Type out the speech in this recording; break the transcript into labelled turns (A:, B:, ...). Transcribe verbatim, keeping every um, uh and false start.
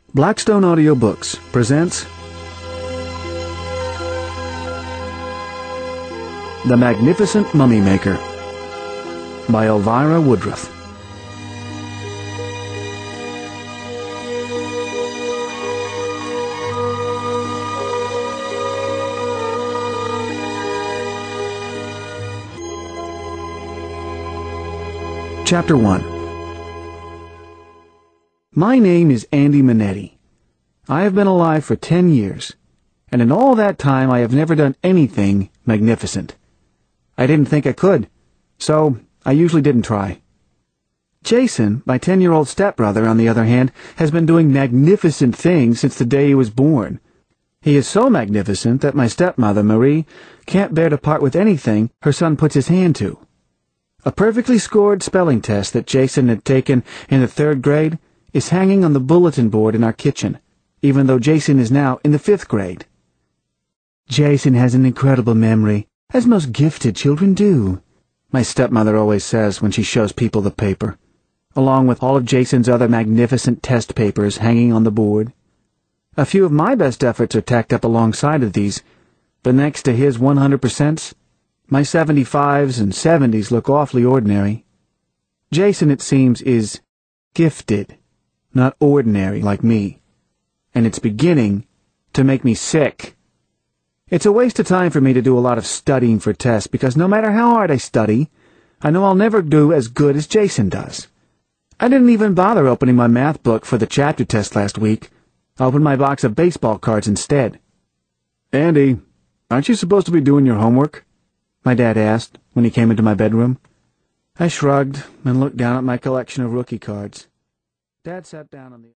A: Blackstone Audiobooks presents The Magnificent Mummy Maker by Elvira Woodruff. Chapter one. My name is Andy Manetti. I have been alive for ten years, and in all that time I have never done anything magnificent. I didn't think I could, so I usually didn't try. Jason, my ten-year-old stepbrother, on the other hand, has been doing magnificent things since the day he was born. He is so magnificent that my stepmother, Marie, can't bear to part with anything her son puts his hand to. A perfectly scored spelling test that Jason had taken in the third grade is hanging on the bulletin board in our kitchen, even though Jason is now in the fifth grade. Jason has an incredible memory, as most gifted children do, my stepmother always says when she shows people the paper, along with all of Jason's other magnificent test papers hanging on the board. A few of my best efforts are tacked up alongside of these, but next to his one hundred percents, my seventy-fives and seventies look awfully ordinary. Jason, it seems, is gifted, not ordinary like me, and it's beginning to make me sick. It's a waste of time for me to do a lot of studying for tests, because no matter how hard I study, I know I'll never do as good as Jason does. I didn't even bother opening my math book for the chapter test last week. I opened my box of baseball cards instead. "Andy, aren't you supposed to be doing your homework?" my dad asked when he came into my bedroom. I shrugged and looked down at my collection of rookie cards. Dad sat down on the